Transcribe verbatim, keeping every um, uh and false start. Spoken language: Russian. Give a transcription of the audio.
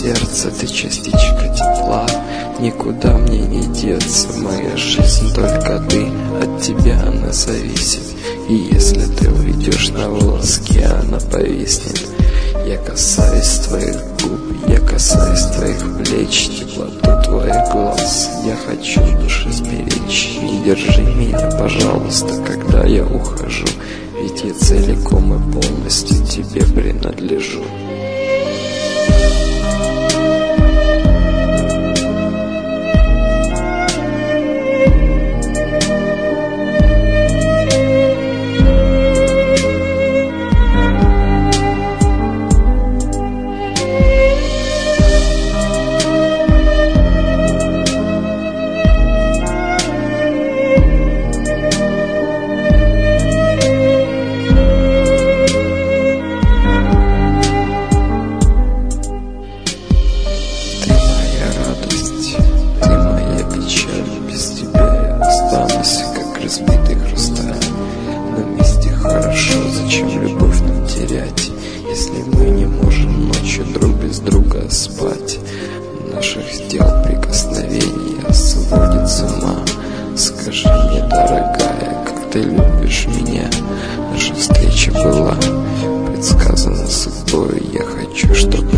сердце, ты частичка тепла. Никуда мне не деться, моя жизнь только ты. От тебя она зависит, и если ты уйдешь на волоски, она повиснет. Я касаюсь твоих губ, я касаюсь твоих плеч, теплоту твоих глаз я хочу души сберечь. Не держи меня, пожалуйста, когда я ухожу, ведь я целиком и полностью тебе принадлежу. Разбитый хрусталь на месте хорошо. Зачем любовь нам терять, если мы не можем ночью друг без друга спать? Наших дел прикосновения сводит с ума. Скажи мне, дорогая, как ты любишь меня? Наша встреча была предсказана судьбой. Я хочу, чтобы